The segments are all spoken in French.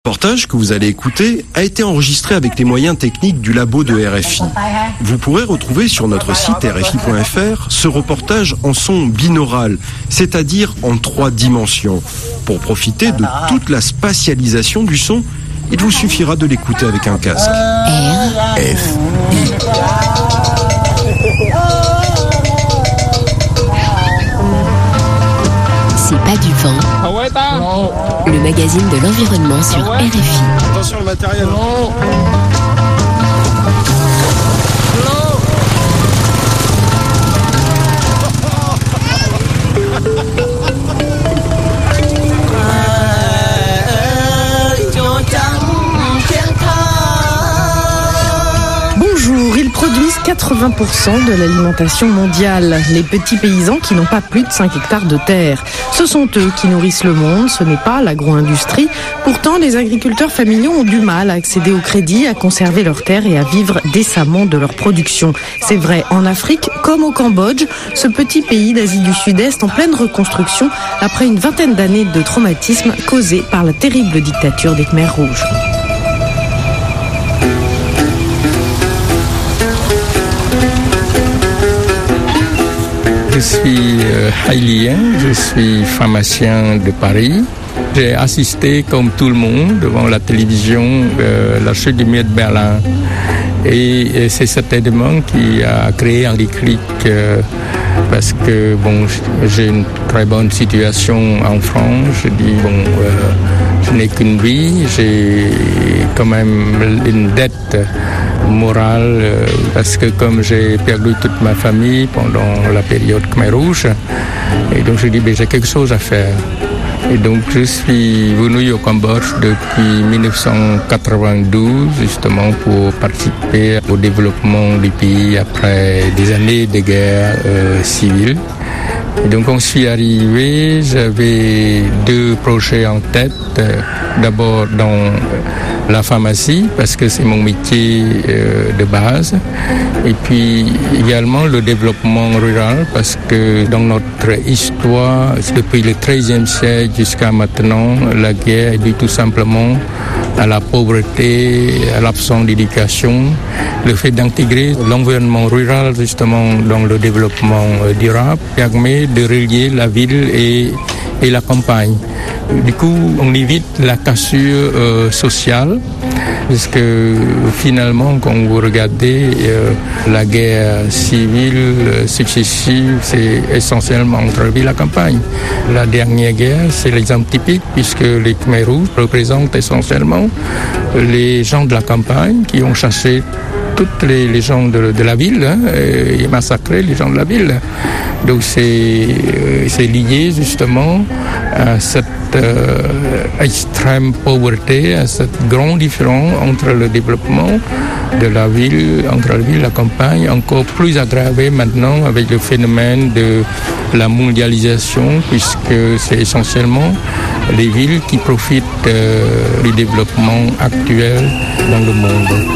Le reportage que vous allez écouter a été enregistré avec les moyens techniques du labo de RFI. Vous pourrez retrouver sur notre site rfi.fr ce reportage en son binaural, c'est-à-dire en 3 dimensions. Pour profiter de toute la spatialisation du son, il vous suffira de l'écouter avec un casque. RFI. C'est pas du vent. Le magazine de l'environnement sur RFI. Attention le matériel. Bonjour, ils produisent 80% de l'alimentation mondiale. Les petits paysans qui n'ont pas plus de 5 hectares de terre. Ce sont eux qui nourrissent le monde, ce n'est pas l'agro-industrie. Pourtant, les agriculteurs familiaux ont du mal à accéder au crédit, à conserver leurs terres et à vivre décemment de leur production. C'est vrai en Afrique comme au Cambodge, ce petit pays d'Asie du Sud-Est en pleine reconstruction après une vingtaine d'années de traumatisme causé par la terrible dictature des Khmers rouges. Je suis haïlien, je suis pharmacien de Paris. J'ai assisté, comme tout le monde, devant la télévision, la chute du mur de Berlin. Et c'est cet événement qui a créé un déclic parce que j'ai une très bonne situation en France. Je dis je n'ai qu'une vie, j'ai quand même une dette morale parce que comme j'ai perdu toute ma famille pendant la période Khmer Rouge, et donc je dis j'ai quelque chose à faire. Et donc je suis venu au Cambodge depuis 1992 justement pour participer au développement du pays après des années de guerre civile. Et donc quand je suis arrivé, j'avais 2 projets en tête. D'abord dans la pharmacie parce que c'est mon métier de base, et puis également le développement rural parce que dans notre histoire, depuis le XIIIe siècle jusqu'à maintenant, la guerre est due tout simplement à la pauvreté, à l'absence d'éducation. Le fait d'intégrer l'environnement rural justement dans le développement durable permet de relier la ville et la campagne. Du coup, on évite la cassure sociale, parce que finalement, quand vous regardez la guerre civile successive, c'est essentiellement entre ville et la campagne. La dernière guerre, c'est l'exemple typique, puisque les Khmer rouges représentent essentiellement les gens de la campagne qui ont chassé toutes les gens de la ville et massacré les gens de la ville. Donc c'est lié justement à cette extrême pauvreté, à cette grande différence entre le développement de la ville, entre la ville et la campagne, encore plus aggravé maintenant avec le phénomène de la mondialisation, puisque c'est essentiellement les villes qui profitent du développement actuel dans le monde.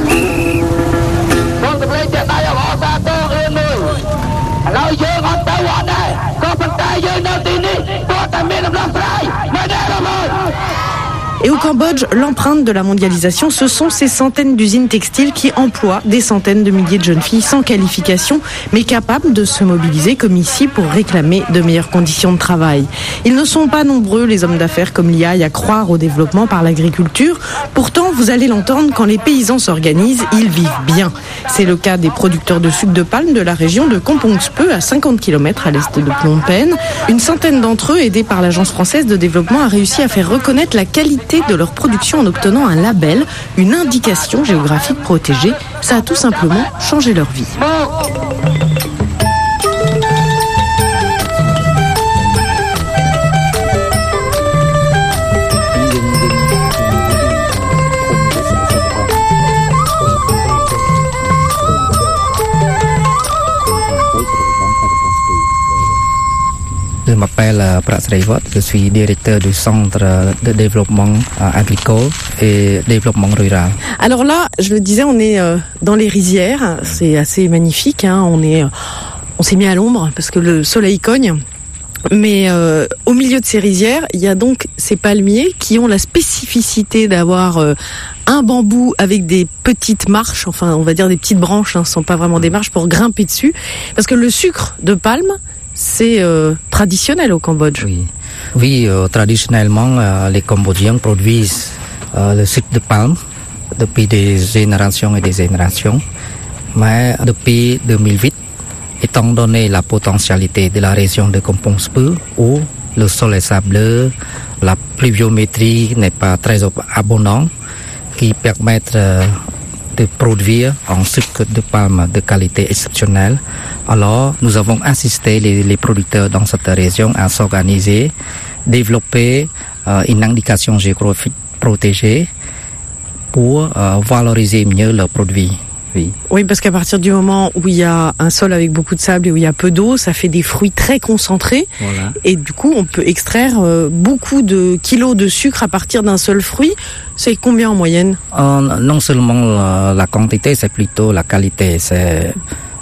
Et au Cambodge, l'empreinte de la mondialisation, ce sont ces centaines d'usines textiles qui emploient des centaines de milliers de jeunes filles sans qualification, mais capables de se mobiliser comme ici pour réclamer de meilleures conditions de travail. Ils ne sont pas nombreux, les hommes d'affaires comme l'IAI, à croire au développement par l'agriculture. Pourtant, vous allez l'entendre, quand les paysans s'organisent, ils vivent bien. C'est le cas des producteurs de sucre de palme de la région de Kampong-Speu, à 50 km à l'est de Phnom Penh. Une centaine d'entre eux, aidés par l'Agence française de développement, a réussi à faire reconnaître la qualité de leur production en obtenant un label, une indication géographique protégée. Ça a tout simplement changé leur vie. Je m'appelle Pratsrey Vot, je suis directeur du centre de développement agricole et développement rural. Alors là, je le disais, on est dans les rizières, c'est assez magnifique, on s'est mis à l'ombre parce que le soleil cogne. Mais au milieu de ces rizières, il y a donc ces palmiers qui ont la spécificité d'avoir un bambou avec des petites marches, enfin on va dire des petites branches, ce ne sont pas vraiment des marches pour grimper dessus. Parce que le sucre de palme, c'est traditionnel au Cambodge. Oui, traditionnellement, les Cambodgiens produisent le sucre de palme depuis des générations et des générations. Mais depuis 2008, étant donné la potentialité de la région de Kampong Speu, où le sol est sableux, la pluviométrie n'est pas très abondante, qui permettent de produire un sucre de palme de qualité exceptionnelle. Alors, nous avons assisté les producteurs dans cette région à s'organiser, développer une indication géographique protégée pour valoriser mieux leurs produits. Oui, parce qu'à partir du moment où il y a un sol avec beaucoup de sable et où il y a peu d'eau, ça fait des fruits très concentrés. Voilà. Et du coup, on peut extraire beaucoup de kilos de sucre à partir d'un seul fruit. C'est combien en moyenne? Non seulement la quantité, c'est plutôt la qualité. C'est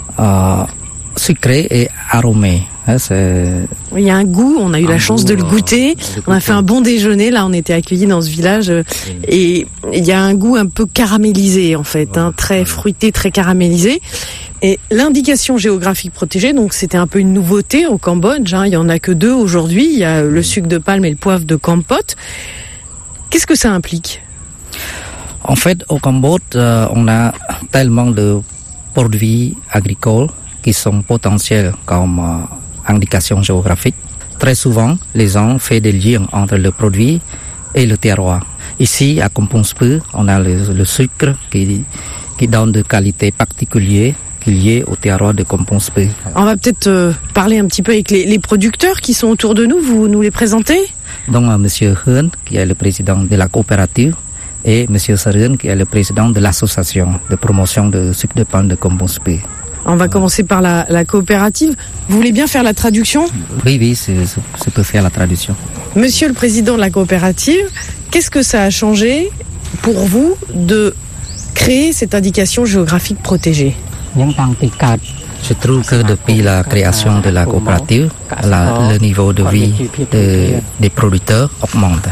sucré et aromé. Il y a un goût, on a eu la chance de le goûter. On a fait un bon déjeuner, là on était accueillis dans ce village et il y a un goût un peu caramélisé en fait, très fruité, très caramélisé. Et l'indication géographique protégée, donc c'était un peu une nouveauté au Cambodge, il y en a que 2 aujourd'hui, il y a le sucre de palme et le poivre de Kampot. Qu'est-ce que ça implique? En fait, au Cambodge, on a tellement de produits agricoles qui sont potentiels comme indication géographique. Très souvent, les gens font des liens entre le produit et le terroir. Ici, à Kampong Speu, on a le sucre qui donne de qualité particulière qui est liée au terroir de Kampong Speu. On va peut-être parler un petit peu avec les producteurs qui sont autour de nous. Vous nous les présentez? Donc, Monsieur Heun, qui est le président de la coopérative, et Monsieur Sarun, qui est le président de l'association de promotion de sucre de palme de Kampong Speu. On va commencer par la coopérative. Vous voulez bien faire la traduction? Oui, je peux faire la traduction. Monsieur le président de la coopérative, qu'est-ce que ça a changé pour vous de créer cette indication géographique protégée? Je trouve que depuis la création de la coopérative, le niveau de vie des producteurs augmente.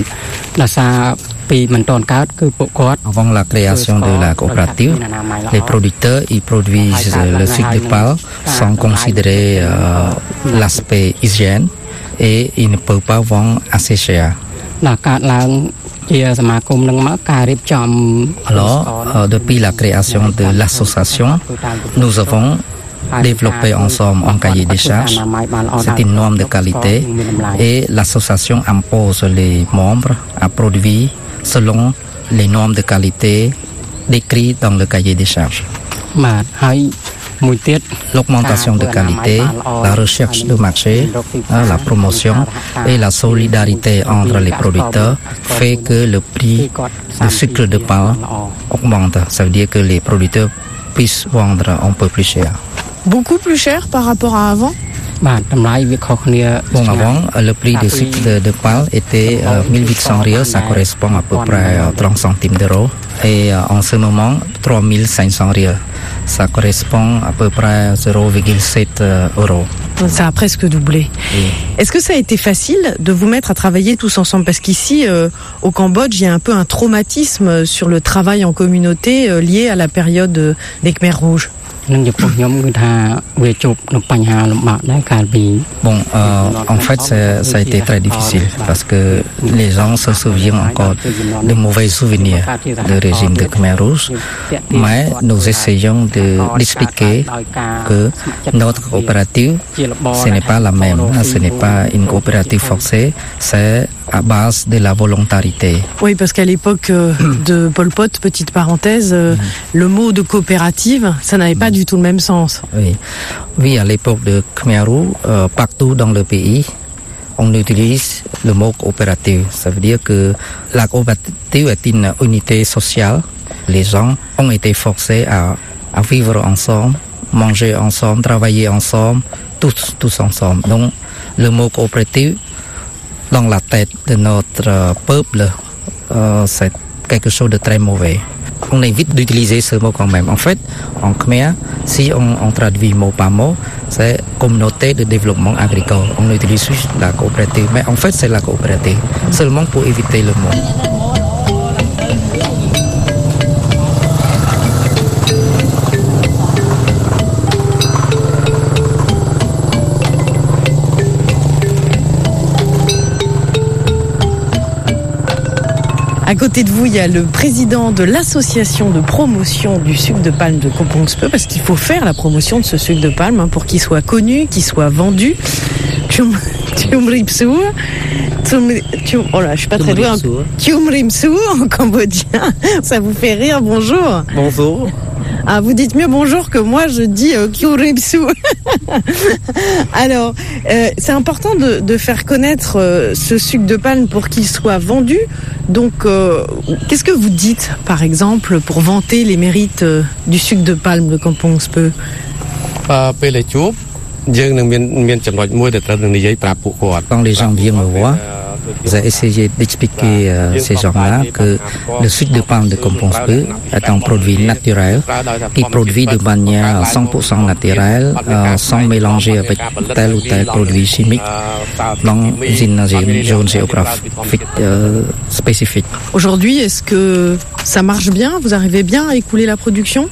Avant la création de la coopérative, les producteurs ils produisent le sucre de palme sans considérer l'aspect hygiène et ils ne peuvent pas vendre assez cher. Alors, depuis la création de l'association, nous avons développé ensemble un cahier des charges. C'est une norme de qualité et l'association impose les membres à produire selon les normes de qualité décrites dans le cahier des charges. L'augmentation de qualité, la recherche de marché, la promotion et la solidarité entre les producteurs fait que le prix du sucre de palme augmente. Ça veut dire que les producteurs puissent vendre un peu plus cher. Beaucoup plus cher par rapport à avant? Bon, avant, le prix du sucre de palme était 1800 riels, ça correspond à peu près à 30 centimes d'euros. Et en ce moment, 3500 riels, ça correspond à peu près à 0,7 euros. Ça a presque doublé. Oui. Est-ce que ça a été facile de vous mettre à travailler tous ensemble? Parce qu'ici, au Cambodge, il y a un peu un traumatisme sur le travail en communauté lié à la période des Khmers rouges. Bon, en fait, ça a été très difficile parce que les gens se souviennent encore de mauvais souvenirs du régime de Khmer Rouge. Mais nous essayons d'expliquer que notre coopérative, ce n'est pas la même. Ce n'est pas une coopérative forcée, c'est à base de la volontarité. Oui, parce qu'à l'époque de Pol Pot, petite parenthèse, le mot de coopérative, ça n'avait pas du tout le même sens. Oui, à l'époque de Khmer Rouge, partout dans le pays, on utilise le mot coopérative. Ça veut dire que la coopérative est une unité sociale. Les gens ont été forcés à vivre ensemble, manger ensemble, travailler ensemble, tous ensemble. Donc, le mot coopérative, dans la tête de notre peuple, c'est quelque chose de très mauvais. on évite d'utiliser ce mot quand même. En fait, en khmer, si on traduit mot par mot, c'est communauté de développement agricole. On utilise juste la coopérative, mais en fait c'est la coopérative, seulement pour éviter le mot. À côté de vous, il y a le président de l'association de promotion du sucre de palme de Kampong Speu, parce qu'il faut faire la promotion de ce sucre de palme pour qu'il soit connu, qu'il soit vendu. Tium Ripsu, oh là, je suis pas très douée. Tium Ripsu en cambodgien, ça vous fait rire. Bonjour. Bonjour. Ah, vous dites mieux bonjour que moi, je dis Kyuripsu. Alors, c'est important de faire connaître ce sucre de palme pour qu'il soit vendu. Donc, qu'est-ce que vous dites, par exemple, pour vanter les mérites du sucre de palme de Kampong Speu? Quand les gens viennent me voir, j'ai essayé d'expliquer à ces gens-là que le sucre de palme de Kampong Speu est un produit naturel qui produit de manière 100% naturelle, sans mélanger avec tel ou tel produit chimique dans une zone géographique spécifique. Aujourd'hui, est-ce que ça marche bien? Vous arrivez bien à écouler la production?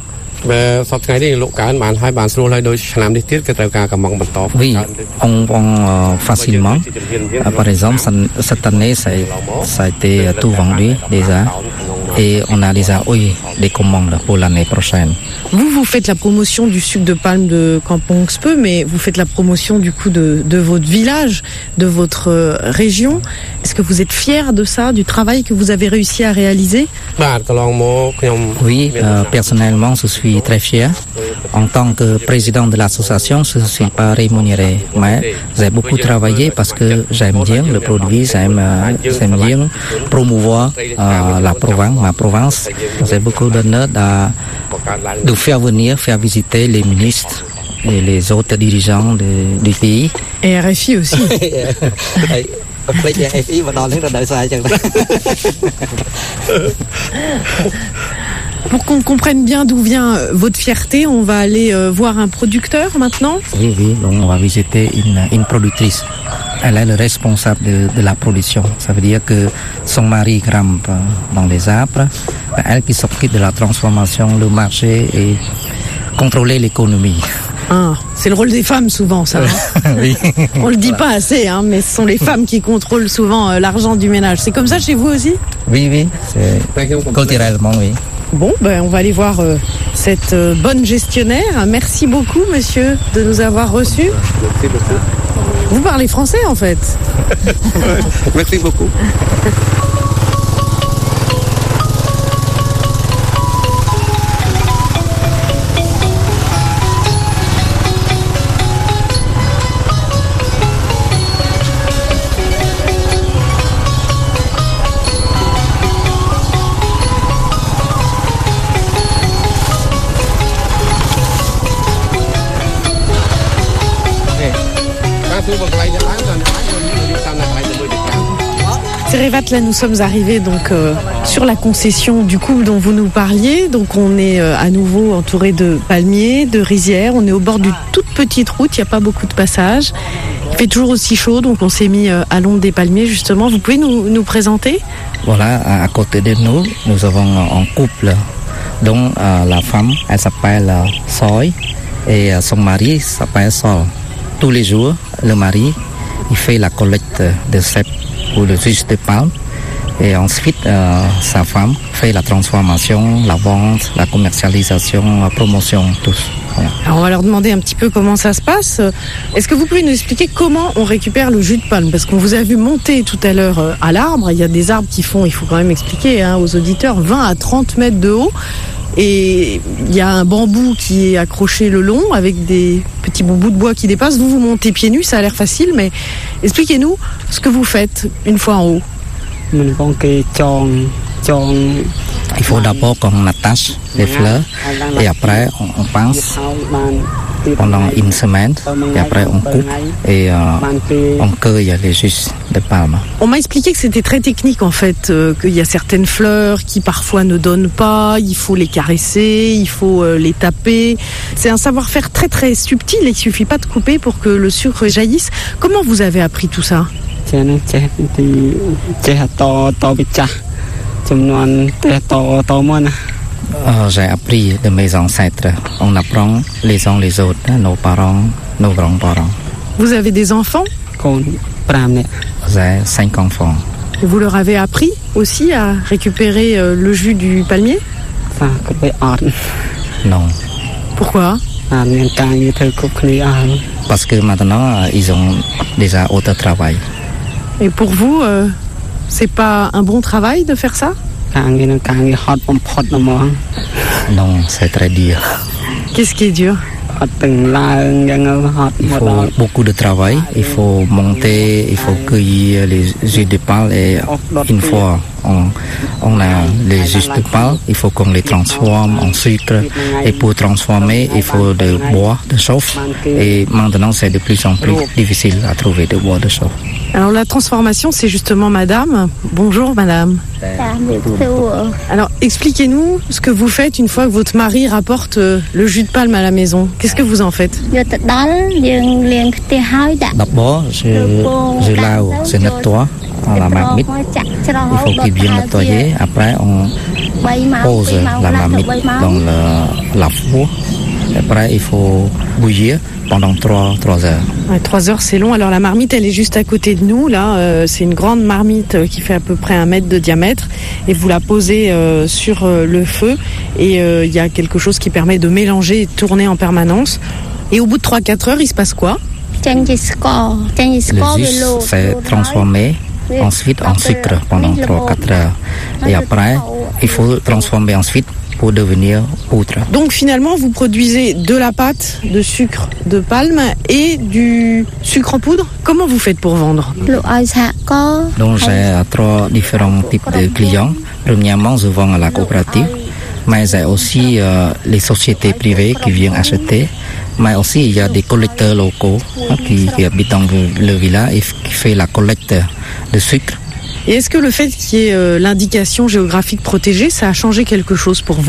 Oui, on vend facilement. Par exemple, cette année, ça a été tout vendu déjà. Et on a déjà des commandes pour l'année prochaine. Vous faites la promotion du sucre de palme de Kampong Speu, mais vous faites la promotion du coup de votre village, de votre région. Est-ce que vous êtes fier de ça, du travail que vous avez réussi à réaliser? Oui, personnellement, je suis très fier. En tant que président de l'association, je ne suis pas rémunéré, mais j'ai beaucoup travaillé parce que j'aime bien le produit, j'aime bien promouvoir la province, ma province. J'ai beaucoup d'honneur de faire visiter les ministres et les autres dirigeants du pays. Et RFI aussi. Pour qu'on comprenne bien d'où vient votre fierté, on va aller voir un producteur maintenant. Oui, donc on va visiter une productrice. Elle est le responsable de la production. Ça veut dire que son mari grimpe dans les arbres. Elle qui s'occupe de la transformation, le marché et contrôler l'économie. Ah, c'est le rôle des femmes souvent, ça. Hein. Oui. On le dit pas assez, hein, mais ce sont les femmes qui contrôlent souvent l'argent du ménage. C'est comme ça chez vous aussi? Oui, c'est culturellement, oui. Bon, on va aller voir cette bonne gestionnaire. Merci beaucoup, monsieur, de nous avoir reçus. Merci beaucoup. Vous parlez français, en fait. Merci beaucoup. Serevat, là nous sommes arrivés donc sur la concession du coup dont vous nous parliez. Donc on est à nouveau entouré de palmiers, de rizières. On est au bord d'une toute petite route, il n'y a pas beaucoup de passages. Il fait toujours aussi chaud, donc on s'est mis à l'ombre des palmiers justement. Vous pouvez nous présenter? Voilà, à côté de nous avons un couple dont la femme, elle s'appelle Soy et son mari s'appelle Sol. Tous les jours, le mari, il fait la collecte de cèpes pour le jus de palme et ensuite sa femme fait la transformation, la vente, la commercialisation, la promotion, tout. Voilà. Alors on va leur demander un petit peu comment ça se passe. Est-ce que vous pouvez nous expliquer comment on récupère le jus de palme? Parce qu'on vous a vu monter tout à l'heure à l'arbre. Il y a des arbres qui font, il faut quand même expliquer aux auditeurs, 20 à 30 mètres de haut. Et il y a un bambou qui est accroché le long avec des petits bouts de bois qui dépassent. Vous montez pieds nus, ça a l'air facile, mais expliquez-nous ce que vous faites une fois en haut. Il faut d'abord qu'on attache les fleurs et après on pince pendant une semaine et après on coupe et on cueille les jus de palme. On m'a expliqué que c'était très technique en fait, qu'il y a certaines fleurs qui parfois ne donnent pas, il faut les caresser, il faut les taper. C'est un savoir-faire très très subtil et il ne suffit pas de couper pour que le sucre jaillisse. Comment vous avez appris tout ça ? J'ai appris de mes ancêtres. On apprend les uns les autres, nos parents, nos grands-parents. Vous avez des enfants ? J'ai 5 enfants. Et vous leur avez appris aussi à récupérer le jus du palmier ? Non. Pourquoi ? Parce que maintenant, ils ont déjà autre travail. Et pour vous, c'est pas un bon travail de faire ça ? Non, c'est très dur. Qu'est-ce qui est dur ? Il faut beaucoup de travail, il faut monter, il faut cueillir les jus de palme et une fois on a les jus de palme, il faut qu'on les transforme en sucre et pour transformer il faut de bois de chauffe et maintenant c'est de plus en plus difficile à trouver de bois de chauffe. Alors la transformation c'est justement madame. Bonjour madame. Alors expliquez-nous ce que vous faites une fois que votre mari rapporte le jus de palme à la maison. Qu'est-ce que vous en faites ? D'abord je lave, je nettoie la marmite. Il faut qu'il bien nettoyer. Après on pose la marmite dans la four. Après il faut bouillir pendant 3 heures. Ouais, 3 heures c'est long. Alors la marmite elle est juste à côté de nous là. C'est une grande marmite qui fait à peu près 1 mètre de diamètre et vous la posez sur le feu et il y a quelque chose qui permet de mélanger et de tourner en permanence. Et au bout de 3-4 heures il se passe quoi ? Le jus s'est transformé ensuite en sucre pendant 3-4 heures. Et après il faut transformer ensuite pour devenir poudre. Donc finalement, vous produisez de la pâte de sucre de palme et du sucre en poudre. Comment vous faites pour vendre ? Donc j'ai 3 différents types de clients. Premièrement, je vends à la coopérative, mais j'ai aussi les sociétés privées qui viennent acheter. Mais aussi il y a des collecteurs locaux qui habitent dans le village et qui font la collecte de sucre. Et est-ce que le fait qu'il y ait l'indication géographique protégée, ça a changé quelque chose pour vous ?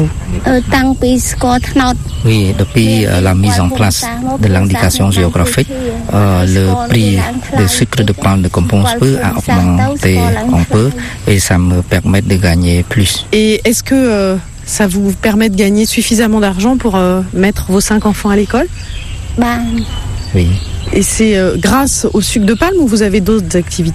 Oui, depuis la mise en place de l'indication géographique, le prix du sucre de palme de Kompongspeu a augmenté un peu et ça me permet de gagner plus. Et est-ce que ça vous permet de gagner suffisamment d'argent pour mettre vos 5 enfants à l'école ? Oui. Et c'est grâce au sucre de palme ou vous avez d'autres activités ?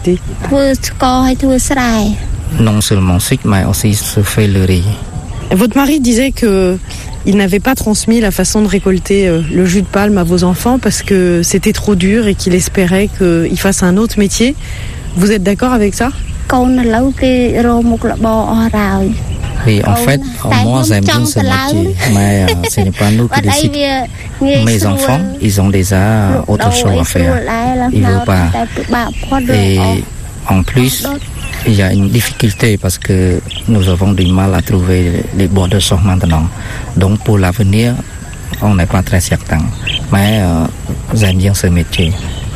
Non seulement sucre, mais aussi se fait le riz. Votre mari disait qu'il n'avait pas transmis la façon de récolter le jus de palme à vos enfants parce que c'était trop dur et qu'il espérait qu'ils fassent un autre métier. Vous êtes d'accord avec ça ? Oui, en fait, moi j'aime bien ce métier, mais ce n'est pas nous qui décidons. Mes enfants, ils ont déjà autre chose à faire. Ils ne veulent pas. Et en plus, il y a une difficulté parce que nous avons du mal à trouver les bois de chauffe maintenant. Donc pour l'avenir, on n'est pas très certain. Mais j'aime bien ce métier.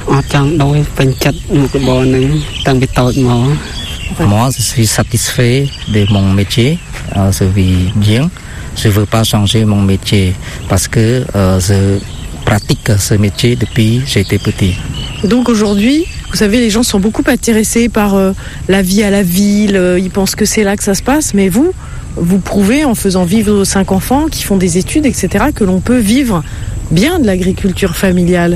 Moi, je suis satisfait de mon métier. Je vis bien. Je ne veux pas changer mon métier parce que je pratique ce métier depuis que j'étais petit. Donc aujourd'hui, vous savez, les gens sont beaucoup intéressés par la vie à la ville. Ils pensent que c'est là que ça se passe. Mais vous prouvez en faisant vivre vos 5 enfants qui font des études, etc., que l'on peut vivre bien de l'agriculture familiale.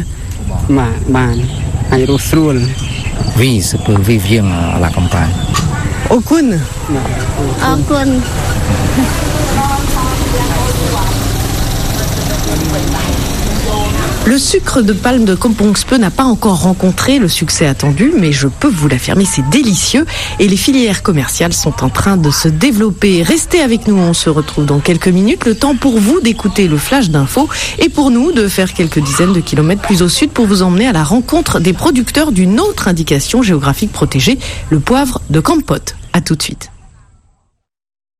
Oui, je peux vivre bien à la campagne. Okun. Okun. Le sucre de palme de Kompongspeu n'a pas encore rencontré le succès attendu, mais je peux vous l'affirmer, c'est délicieux et les filières commerciales sont en train de se développer. Restez avec nous, on se retrouve dans quelques minutes. Le temps pour vous d'écouter le flash d'info et pour nous de faire quelques dizaines de kilomètres plus au sud pour vous emmener à la rencontre des producteurs d'une autre indication géographique protégée, le poivre de Kampot. À tout de suite.